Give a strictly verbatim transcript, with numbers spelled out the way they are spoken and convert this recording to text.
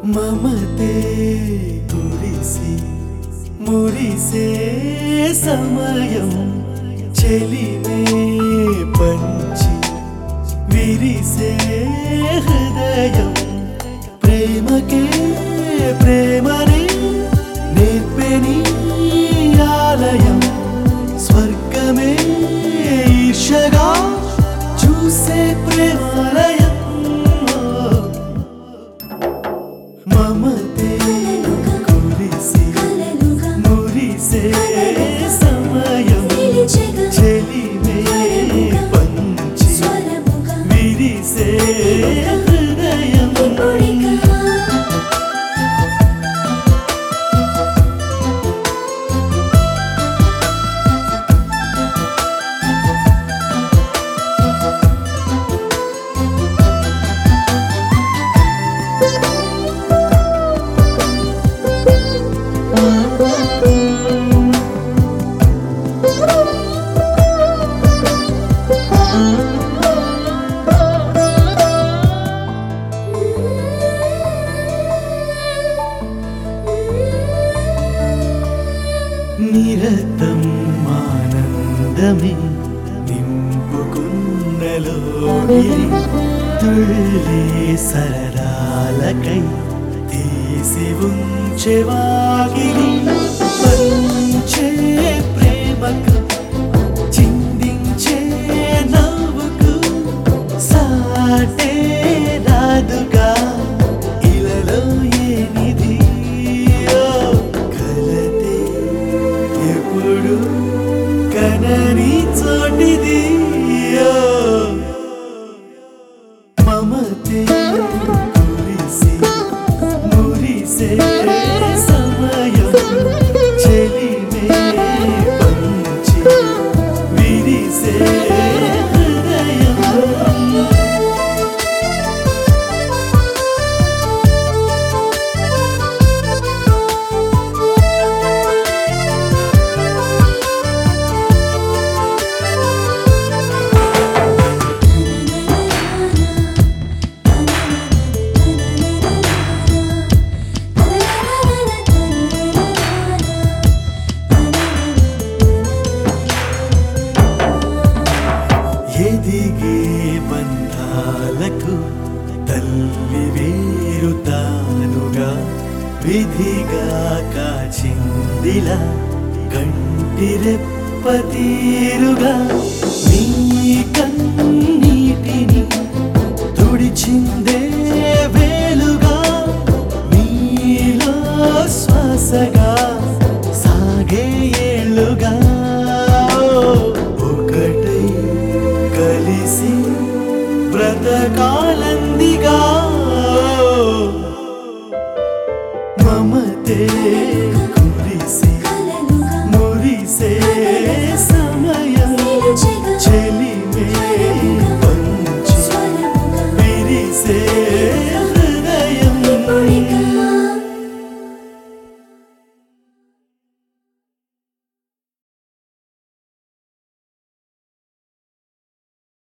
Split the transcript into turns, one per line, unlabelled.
మమతే కురిసి మురిసే సమయం చెలిమే పంచి విరిసే హృదయం ప్రేమకే ప్రేమనే నేర్పెని ఆలయం స్వర్గమే ఈర్షగా చూసే ప్రేమాలయం మమతే కురిసి మురిసే సమయం చెలిమే పంచి విరిసే హృదయం నిరతం ఆనందమే నింపుకున్నలోగిరి తుళ్ళే సరదాలకై తీసి ఉంచెవాగిలి పంచే ప్రేమకు చిందించే నవ్వుకు సాటే రాదుగా ఇలలో ఏ నిధి కనని చోటిది మమతే కురిసి మురిసే సమయం చెలిమే పంచి విరిసే హృదయం ఎదిగే బంధాలకు తల్లి వేరు తానుగా విధిగా కాచిందిలా కంటి రెప్పతీరుగా నీ కన్నీటిని తుడిచిందే వేలుగా నీలో శ్వాసగా సాగే ఏళ్ళుగా కలిసి బ్రతకాలందిగా